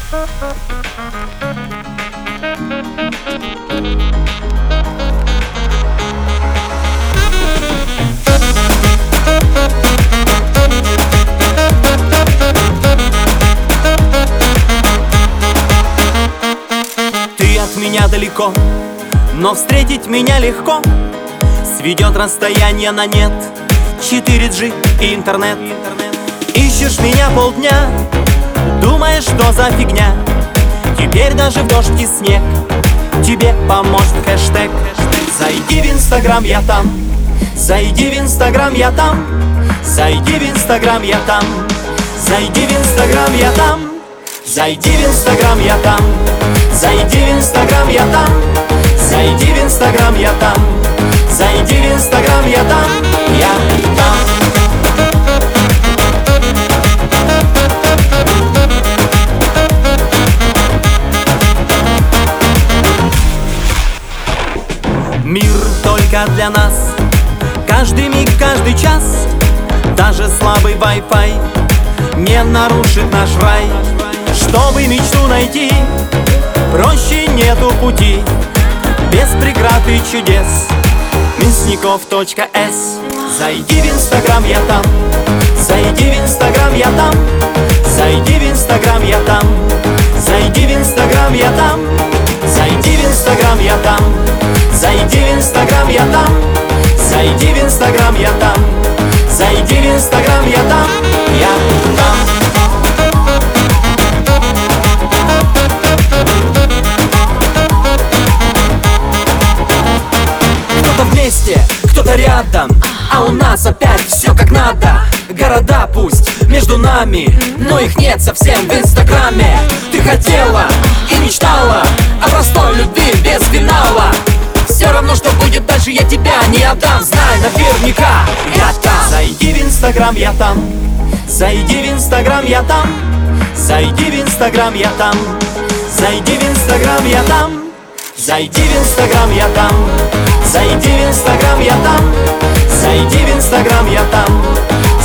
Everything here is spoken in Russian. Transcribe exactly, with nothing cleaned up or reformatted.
Ты от меня далеко, но встретить меня легко. Сведет расстояние на нет четыре джи и интернет. Ищешь меня полдня, думаешь, что за фигня. Теперь даже в дождь и снег тебе поможет хэштег. Зайди в инстаграм, я там. Зайди в инстаграм, я там. Зайди в инстаграм, я там. Зайди в инстаграм, я там. Зайди в инстаграм, я там. Зайди в инстаграм, я там. Зайди в инстаграм, я там. Зайди в инстаграм, я там. Я там. Мир только для нас. Каждый миг, каждый час. Даже слабый Wi-Fi не нарушит наш рай. Чтобы мечту найти, проще нету пути. Без преград и чудес. Мясников точка эс. Зайди в инстаграм, я там. Зайди в инстаграм, я там. Зайди в инстаграм, я там. Зайди в инстаграм, я там. Зайди в инстаграм, я там. Зайди в инстаграм, я там. Зайди в инстаграм, я там. Зайди в инстаграм, я там. Я там. Кто-то вместе, кто-то рядом, а у нас опять все как надо. Города пусть между нами, но их нет совсем в инстаграме. Ты хотела и мечтала о простой любви без финала. Все равно, что будет дальше, я тебя не отдам. Знай наверняка, я там. Зайди в инстаграм, я там. Зайди в инстаграм, я там. Зайди в инстаграм, я там. Зайди в инстаграм, я там. Зайди в инстаграм, я там. Зайди в инстаграм, я там. Зайди в инстаграм, я там.